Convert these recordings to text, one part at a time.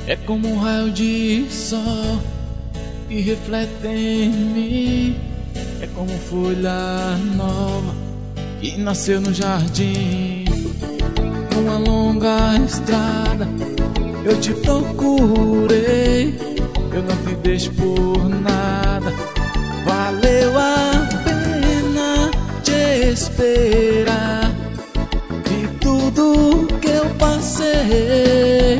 É como um raio de sol que reflete em mim. É como folha nova que nasceu no jardim. Numa longa estrada eu te procurei, eu não te deixo por nada. Valeu a pena te esperar. De tudo que eu passei,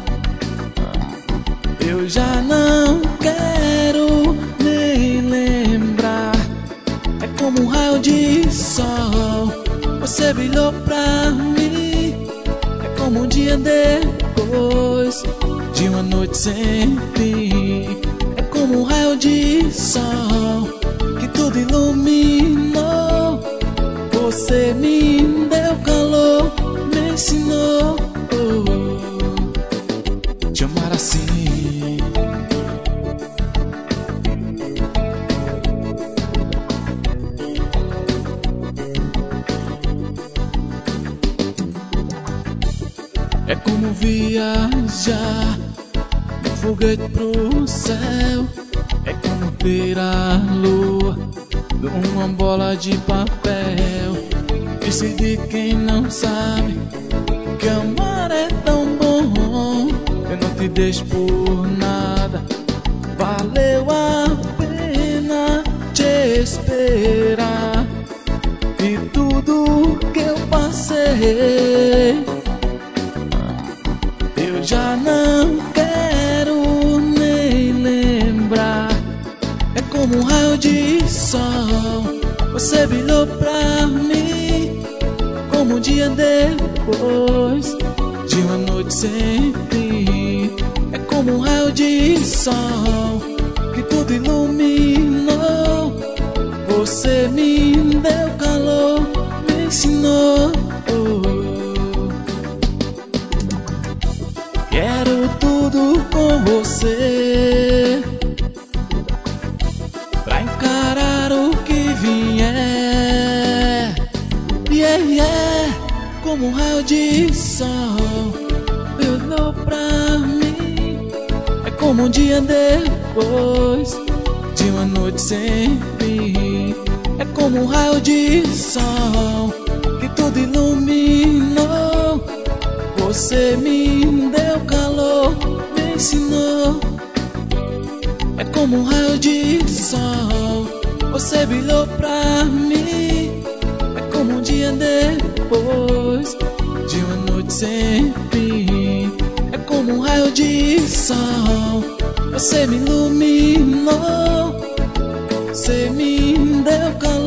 eu já não quero nem lembrar. É como um raio de sol, você brilhou pra mim. É como um dia depois de uma noite sem fim. É como um raio de sol que tudo iluminou. Você me deu calor, me ensinou te amar assim. É como viajar de foguete pro céu. É como ter a lua numa bola de papel. Disse de quem não sabe que amar é tão bom. Eu não te deixo por nada. Valeu a pena te esperar. E tudo que eu passei, eu já não quero nem lembrar. É como um raio de sol, você brilhou pra mim. Como um dia depois de uma noite sem fim. É como um raio de sol que tudo iluminou. Você me deu calor, me ensinou. Quero tudo com você pra encarar o que vier. Yeah, yeah. Como um raio de sol brilhou pra mim. É como um dia depois de uma noite sem fim. É como um raio de sol que tudo iluminou. Você me deu calor, me ensinou. É como um raio de sol, você brilhou pra mim. É como um dia depois de uma noite sem fim. É como um raio de sol, você me iluminou. Você me deu calor.